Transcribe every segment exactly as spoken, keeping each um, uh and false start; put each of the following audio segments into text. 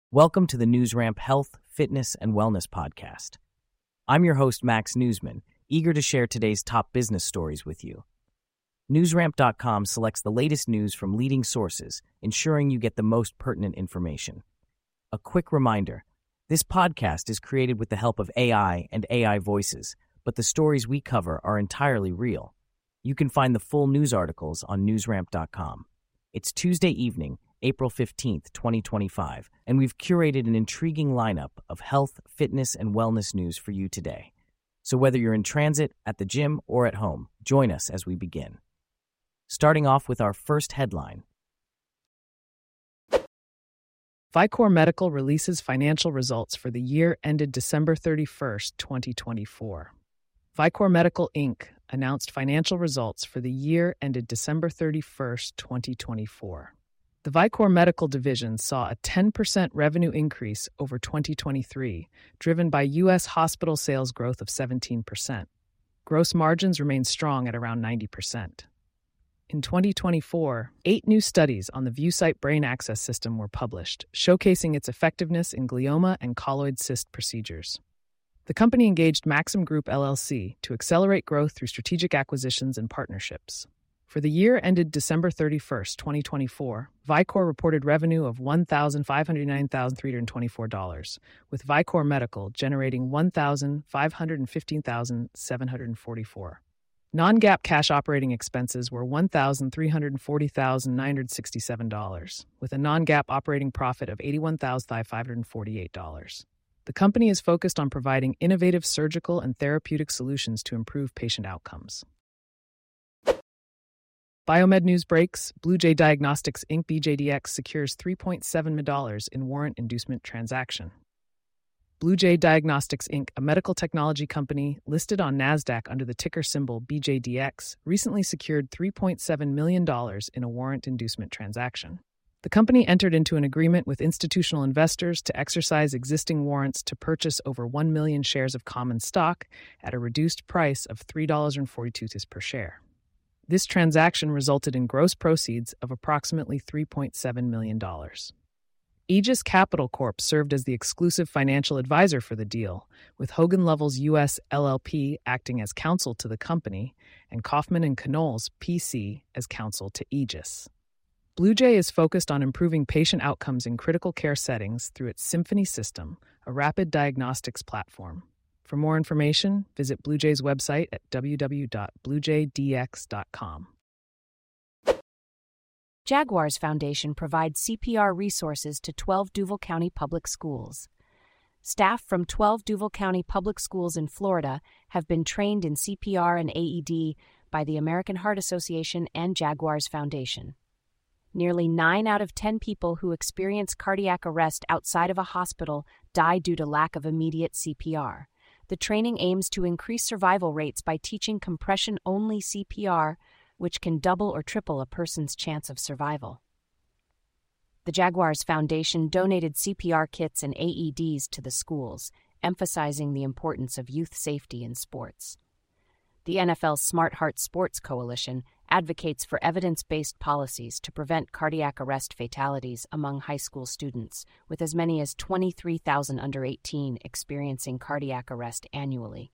Welcome to the NewsRamp Health, Fitness, and Wellness Podcast. I'm your host, Max Newsman, eager to share today's top business stories with you. NewsRamp dot com selects the latest news from leading sources, ensuring you get the most pertinent information. A quick reminder, this podcast is created with the help of A I and A I voices, but the stories we cover are entirely real. You can find the full news articles on NewsRamp dot com. It's Tuesday evening, April fifteenth, twenty twenty-five, and we've curated an intriguing lineup of health, fitness, and wellness news for you today. So whether you're in transit, at the gym, or at home, join us as we begin. Starting off with our first headline. Vicor Medical releases financial results for the year ended December thirty-first, twenty twenty-four. Vicor Medical, Incorporated announced financial results for the year ended December thirty-first, twenty twenty-four. The Vicor Medical division saw a ten percent revenue increase over twenty twenty-three, driven by U S hospital sales growth of seventeen percent. Gross margins remained strong at around ninety percent. In twenty twenty-four, eight new studies on the ViewSight brain access system were published, showcasing its effectiveness in glioma and colloid cyst procedures. The company engaged Maxim Group L L C to accelerate growth through strategic acquisitions and partnerships. For the year ended December thirty-first, twenty twenty-four, Vicor reported revenue of one hundred five hundred nine thousand three hundred twenty-four dollars, with Vicor Medical generating one hundred five hundred fifteen thousand seven hundred forty-four dollars. Non-GAAP cash operating expenses were one hundred three hundred forty thousand nine hundred sixty-seven dollars, with a non-GAAP operating profit of eighty-one thousand five hundred forty-eight dollars. The company is focused on providing innovative surgical and therapeutic solutions to improve patient outcomes. Biomed news breaks. BlueJay Diagnostics, Incorporated B J D X secures three point seven million dollars in warrant inducement transaction. BlueJay Diagnostics, Incorporated, a medical technology company listed on NASDAQ under the ticker symbol B J D X, recently secured three point seven million dollars in a warrant inducement transaction. The company entered into an agreement with institutional investors to exercise existing warrants to purchase over one million shares of common stock at a reduced price of three dollars and forty-two cents per share. This transaction resulted in gross proceeds of approximately three point seven million dollars. Aegis Capital Corp served as the exclusive financial advisor for the deal, with Hogan Lovells U S L L P acting as counsel to the company and Kaufman and Knowles P C as counsel to Aegis. BlueJay is focused on improving patient outcomes in critical care settings through its Symphony system, a rapid diagnostics platform. For more information, visit BlueJay's website at w w w dot blue jay d x dot com. Jaguars Foundation provides C P R resources to twelve Duval County Public Schools. Staff from twelve Duval County Public Schools in Florida have been trained in C P R and A E D by the American Heart Association and Jaguars Foundation. Nearly nine out of ten people who experience cardiac arrest outside of a hospital die due to lack of immediate C P R. The training aims to increase survival rates by teaching compression-only C P R, which can double or triple a person's chance of survival. The Jaguars Foundation donated C P R kits and A E Ds to the schools, emphasizing the importance of youth safety in sports. The N F L's Smart Heart Sports Coalition advocates for evidence-based policies to prevent cardiac arrest fatalities among high school students, with as many as twenty-three thousand under eighteen experiencing cardiac arrest annually.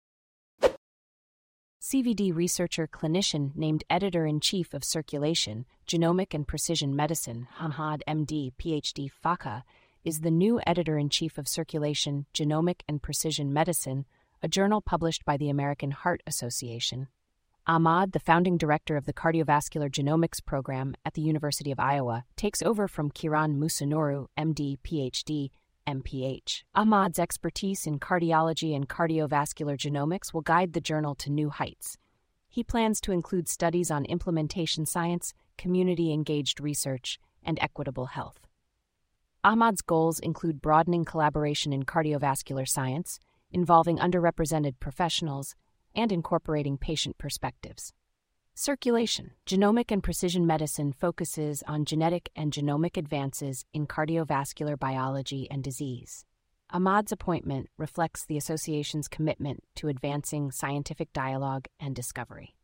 C V D researcher clinician named editor-in-chief of Circulation, Genomic and Precision Medicine, Ahmad M D, P H D, F A C A, is the new editor-in-chief of Circulation, Genomic and Precision Medicine, a journal published by the American Heart Association. Ahmad, the founding director of the Cardiovascular Genomics Program at the University of Iowa, takes over from Kiran Musunuru, M D, P H D, M P H. Ahmad's expertise in cardiology and cardiovascular genomics will guide the journal to new heights. He plans to include studies on implementation science, community-engaged research, and equitable health. Ahmad's goals include broadening collaboration in cardiovascular science, involving underrepresented professionals, and incorporating patient perspectives. Circulation. Genomic and Precision Medicine focuses on genetic and genomic advances in cardiovascular biology and disease. Ahmad's appointment reflects the association's commitment to advancing scientific dialogue and discovery.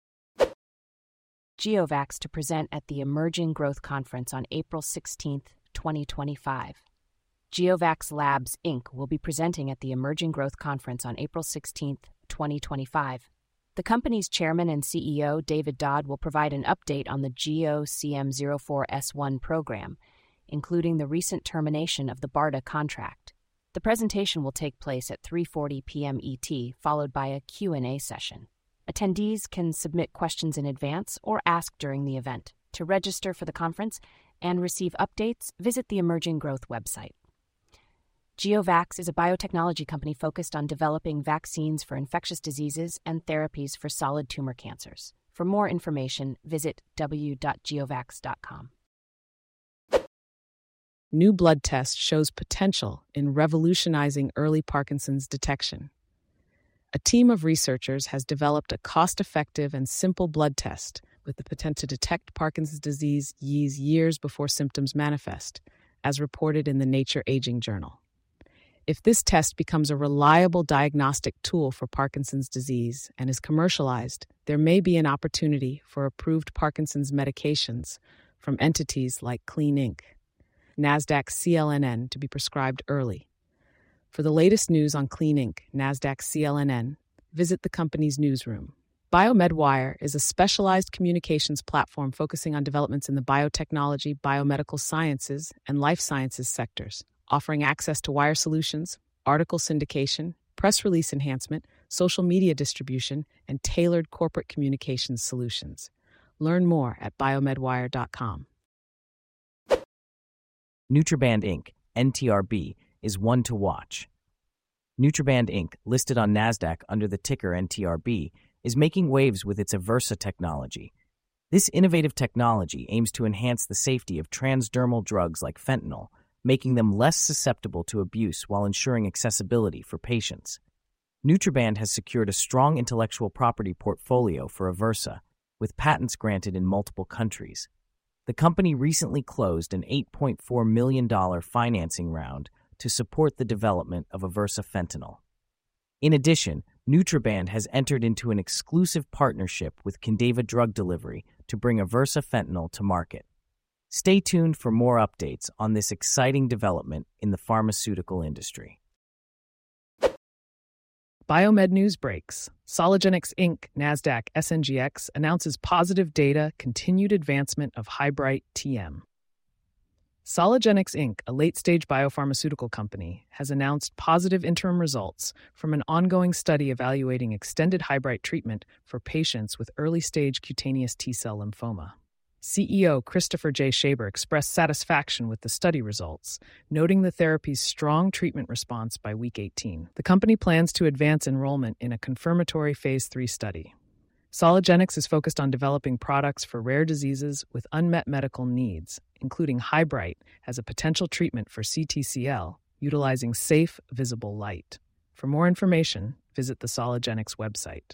GeoVax to present at the Emerging Growth Conference on April sixteenth, twenty twenty-five. GeoVax Labs, Incorporated will be presenting at the Emerging Growth Conference on April sixteenth, twenty twenty-five. The company's chairman and C E O, David Dodd, will provide an update on the G O C M zero four S one program, including the recent termination of the BARDA contract. The presentation will take place at three forty p.m. E T, followed by a Q and A session. Attendees can submit questions in advance or ask during the event. To register for the conference and receive updates, visit the Emerging Growth website. GeoVax is a biotechnology company focused on developing vaccines for infectious diseases and therapies for solid tumor cancers. For more information, visit w w w dot geovax dot com. New blood test shows potential in revolutionizing early Parkinson's detection. A team of researchers has developed a cost-effective and simple blood test with the potential to detect Parkinson's disease years before symptoms manifest, as reported in the Nature Aging Journal. If this test becomes a reliable diagnostic tool for Parkinson's disease and is commercialized, there may be an opportunity for approved Parkinson's medications from entities like Clean Incorporated. NASDAQ C L N N to be prescribed early. For the latest news on Clean Incorporated, NASDAQ C L N N, visit the company's newsroom. BioMedWire is a specialized communications platform focusing on developments in the biotechnology, biomedical sciences, and life sciences sectors, offering access to wire solutions, article syndication, press release enhancement, social media distribution, and tailored corporate communications solutions. Learn more at biomedwire dot com. Nutraband Incorporated, N T R B, is one to watch. Nutraband Incorporated, listed on NASDAQ under the ticker N T R B, is making waves with its Aversa technology. This innovative technology aims to enhance the safety of transdermal drugs like fentanyl, making them less susceptible to abuse while ensuring accessibility for patients. Nutraband has secured a strong intellectual property portfolio for Aversa, with patents granted in multiple countries. The company recently closed an eight point four million dollars financing round to support the development of Aversa fentanyl. In addition, Nutraband has entered into an exclusive partnership with Kindeva Drug Delivery to bring Aversa fentanyl to market. Stay tuned for more updates on this exciting development in the pharmaceutical industry. Biomed News breaks. Soligenix Incorporated, NASDAQ S N G X, announces positive data, continued advancement of Highbright T M. Soligenix Incorporated, a late-stage biopharmaceutical company, has announced positive interim results from an ongoing study evaluating extended Highbright treatment for patients with early-stage cutaneous T-cell lymphoma. C E O Christopher J. Shaber expressed satisfaction with the study results, noting the therapy's strong treatment response by week eighteen. The company plans to advance enrollment in a confirmatory phase three study. Soligenix is focused on developing products for rare diseases with unmet medical needs, including Highbright as a potential treatment for C T C L, utilizing safe, visible light. For more information, visit the Soligenix website.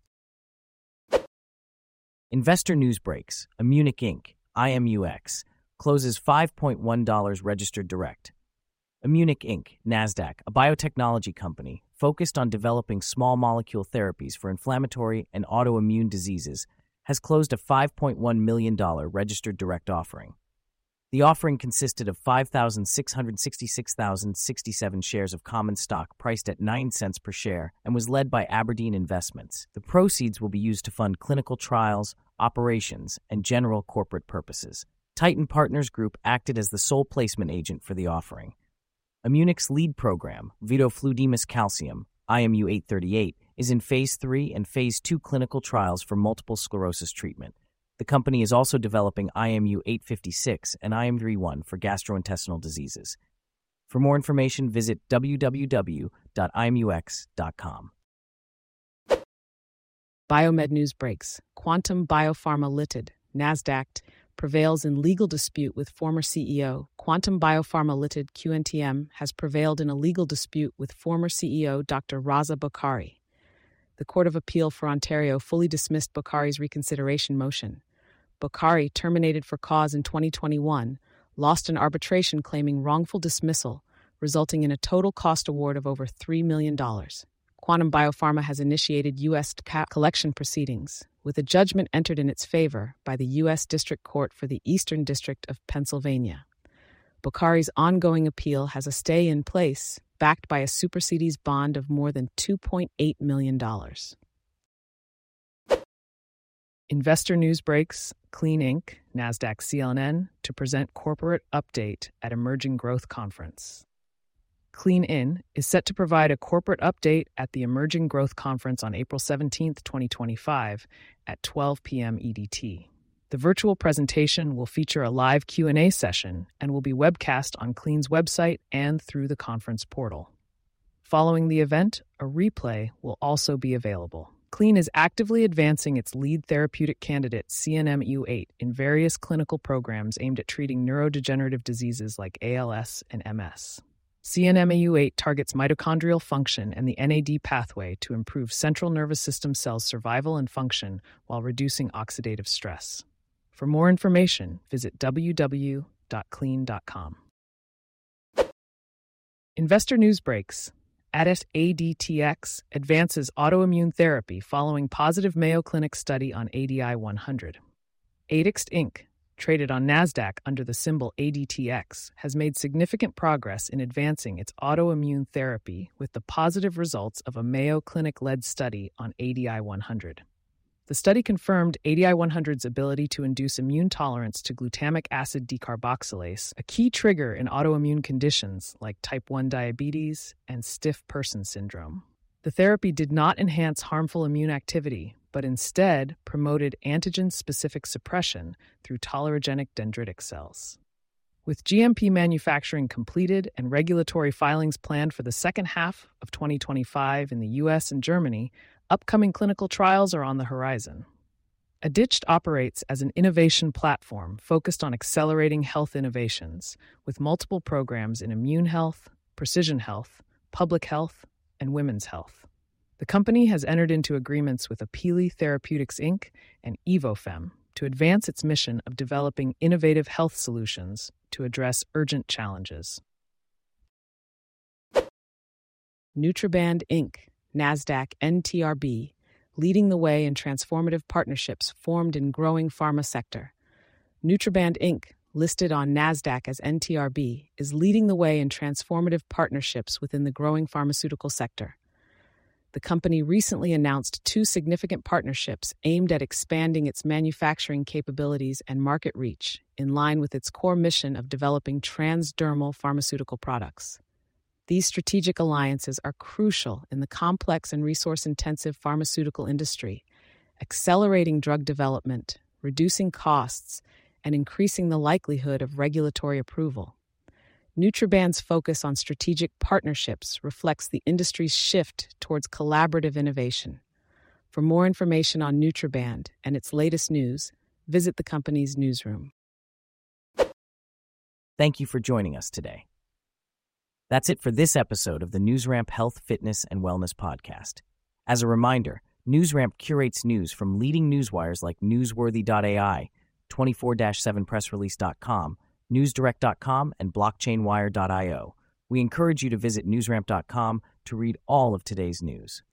Investor News breaks. Immunic Incorporated, I M U X, closes five point one dollars registered direct. Immunic Incorporated, NASDAQ, a biotechnology company focused on developing small molecule therapies for inflammatory and autoimmune diseases, has closed a five point one million dollars registered direct offering. The offering consisted of five thousand six hundred sixty-six thousand sixty-seven shares of common stock priced at nine cents per share and was led by Aberdeen Investments. The proceeds will be used to fund clinical trials, operations, and general corporate purposes. Titan Partners Group acted as the sole placement agent for the offering. Immunic's lead program, vidofludimus calcium, I M U eight thirty-eight, is in Phase three and Phase two clinical trials for multiple sclerosis treatment. The company is also developing I M U eight fifty-six and I M U thirty-one for gastrointestinal diseases. For more information, visit w w w dot i m u x dot com. Biomed News breaks. Quantum Biopharma Limited, NASDAQ, prevails in legal dispute with former C E O. Quantum Biopharma Limited, Q N T M, has prevailed in a legal dispute with former C E O Doctor Raza Bokhari. The Court of Appeal for Ontario fully dismissed Bokhari's reconsideration motion. Bokhari, terminated for cause in twenty twenty-one, lost an arbitration claiming wrongful dismissal, resulting in a total cost award of over three million dollars. Quantum Biopharma has initiated U S collection proceedings, with a judgment entered in its favor by the U S District Court for the Eastern District of Pennsylvania. Bokhari's ongoing appeal has a stay in place, backed by a supersedes bond of more than two point eight million dollars. Investor news breaks, Clean Incorporated, NASDAQ C L N, to present corporate update at Emerging Growth Conference. Clean In is set to provide a corporate update at the Emerging Growth Conference on April seventeenth, twenty twenty-five at twelve p.m. E D T. The virtual presentation will feature a live Q and A session and will be webcast on Clean's website and through the conference portal. Following the event, a replay will also be available. Clean is actively advancing its lead therapeutic candidate, C N M U eight, in various clinical programs aimed at treating neurodegenerative diseases like A L S and M S. C N M U eight targets mitochondrial function and the N A D pathway to improve central nervous system cells' survival and function while reducing oxidative stress. For more information, visit w w w dot clean dot com. Investor news breaks. Adit A D T X advances autoimmune therapy following positive Mayo Clinic study on A D I one hundred. Adixt Incorporated, traded on NASDAQ under the symbol A D T X, has made significant progress in advancing its autoimmune therapy with the positive results of a Mayo Clinic-led study on A D I one hundred. The study confirmed A D I one hundred's ability to induce immune tolerance to glutamic acid decarboxylase, a key trigger in autoimmune conditions like type one diabetes and stiff person syndrome. The therapy did not enhance harmful immune activity, but instead promoted antigen-specific suppression through tolerogenic dendritic cells. With G M P manufacturing completed and regulatory filings planned for the second half of twenty twenty-five in the U S and Germany, upcoming clinical trials are on the horizon. Adicht operates as an innovation platform focused on accelerating health innovations, with multiple programs in immune health, precision health, public health, and women's health. The company has entered into agreements with Apili Therapeutics Incorporated and Evofem to advance its mission of developing innovative health solutions to address urgent challenges. Nutraband Incorporated, NASDAQ N T R B, leading the way in transformative partnerships formed in growing pharma sector. Nutraband Incorporated, listed on NASDAQ as N T R B, is leading the way in transformative partnerships within the growing pharmaceutical sector. The company recently announced two significant partnerships aimed at expanding its manufacturing capabilities and market reach, in line with its core mission of developing transdermal pharmaceutical products. These strategic alliances are crucial in the complex and resource-intensive pharmaceutical industry, accelerating drug development, reducing costs, and increasing the likelihood of regulatory approval. Nutraband's focus on strategic partnerships reflects the industry's shift towards collaborative innovation. For more information on Nutraband and its latest news, visit the company's newsroom. Thank you for joining us today. That's it for this episode of the NewsRamp Health, Fitness, and Wellness Podcast. As a reminder, NewsRamp curates news from leading newswires like Newsworthy dot A I, twenty-four seven press release dot com, newsdirect dot com, and blockchain wire dot io. We encourage you to visit newsramp dot com to read all of today's news.